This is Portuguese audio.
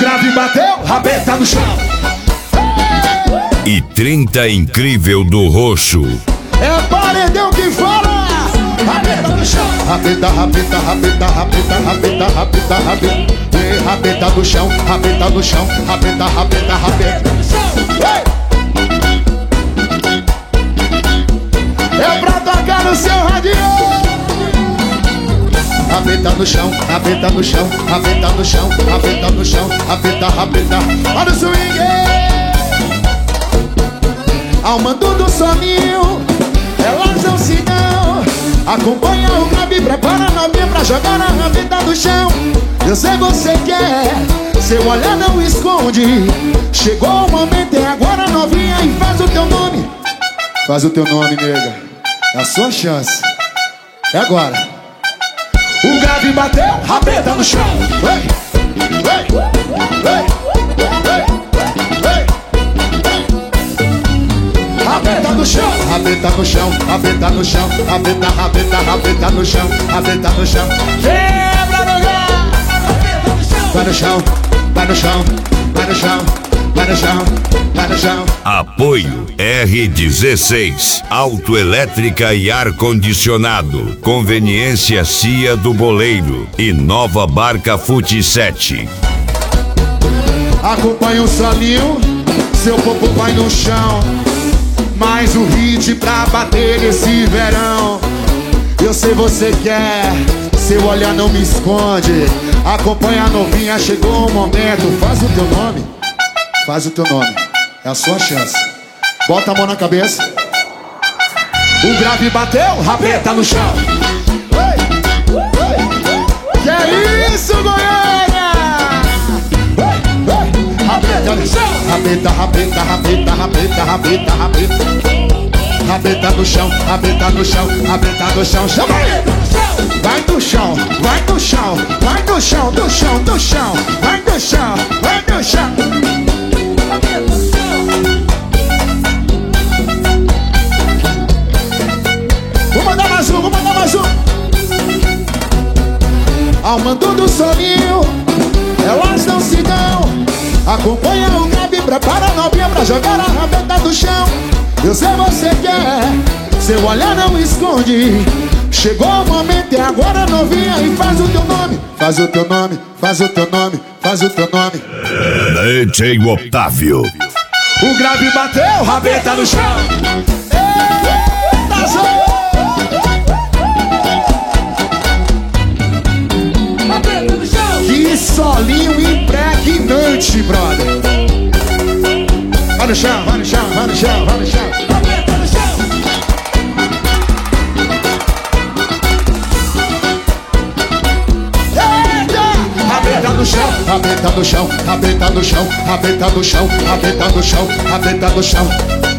grave bateu, rabeta no chão. E 30 incrível do roxo. É paredão que fala. Rabeta no chão. Rabeta, rabeta, rabeta, rabeta, rabeta, rabeta, rabeta. Rabeta no chão, rabeta no chão, rabeta, rabeta, rabeta. É pra tocar no seu radinho. Rabeta no chão, rabeta no chão, rabeta no chão, rabeta no chão, rabeta, rabeta. Olha o swing. Ao mando do soninho, elas não se dão. Acompanha o grave, prepara a novinha pra jogar a rabeta no chão. Eu sei você quer, seu olhar não esconde. Chegou o momento, é agora novinha, e faz o teu nome. Faz o teu nome, nega. É a sua chance. É agora. O grave bateu, rabeta no chão. Ei, ei, ei, ei, ei. Rabeta no chão, rabeta no chão, rabeta no chão, rabeta, rabeta, rabeta no chão, rabeta no chão. Quebra no lugar. Vai no chão, vai no chão, vai no chão, vai no chão, vai no chão. Apoio R16, autoelétrica e ar-condicionado. Conveniência CIA do Boleiro e Nova Barca Fute 7. Acompanha o solinho, seu popô vai no chão. Mais um hit pra bater nesse verão. Eu sei você quer, seu olhar não me esconde. Acompanha a novinha, chegou o momento. Faz o teu nome, faz o teu nome. É a sua chance. Bota a mão na cabeça. O grave bateu, rabeta no chão. Que é isso, Goiânia? Rabeta no chão. Rabeta, rabeta, rabeta, rabeta, rabeta, rabeta. Rabeta no chão, rabeta no chão, rabeta no chão. Chama ele! Vai do chão, vai do chão, vai do chão, do chão, do chão. Vai do chão, vai do chão. Vou mandar mais um, vou mandar mais um. Ao mando do soninho, elas não se dão. Acompanha o grave, prepara a novinha pra jogar a rabeta do chão. Eu sei você quer, seu olhar não esconde. Chegou o momento, é agora novinha, e faz o teu nome. Faz o teu nome, faz o teu nome, faz o teu nome. DJ Otávio. O grave bateu, rabeta no chão. Eita, rabeta no chão. Que solinho impregnante, brother. Vai no chão, vai no chão, vai no chão, vai no chão. Rabeta no chão. Rabeta no chão, rabeta no chão, rabeta no chão, rabeta no chão, rabeta no chão, rabeta no chão.